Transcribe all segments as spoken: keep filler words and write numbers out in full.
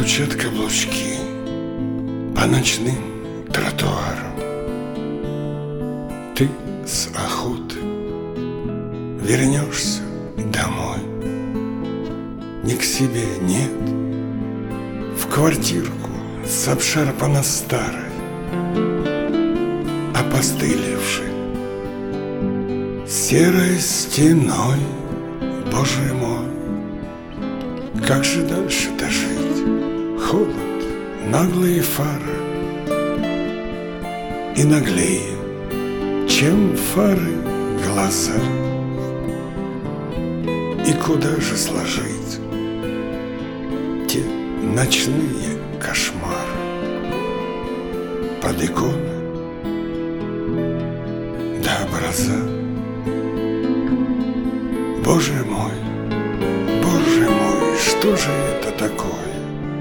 Стучат каблучки по ночным тротуарам. Ты с охоты вернешься домой. Не к себе, нет, в квартирку с обшарпано старой, опостылевшей серой стеной. Боже мой, как же дальше дожить? Холод, наглые фары, и наглее, чем фары, глаза. И куда же сложить те ночные кошмары? Под иконы до образа. Боже мой, Боже мой, что же это такое?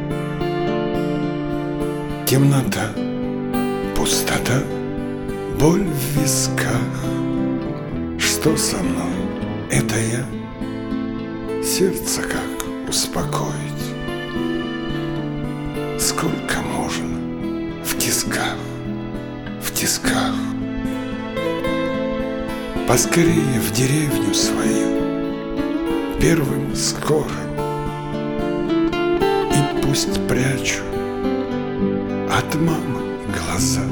Темнота, пустота, боль в висках. Что со мной? Это я? Сердце как успокоить? Сколько можно в тисках, в тисках? Поскорее в деревню свою, первым скорым, и пусть прячу от мамы глаза.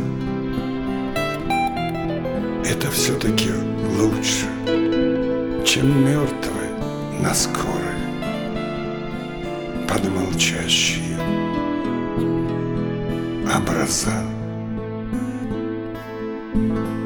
Это все-таки лучше, чем мертвые на скорой под молчащие образа.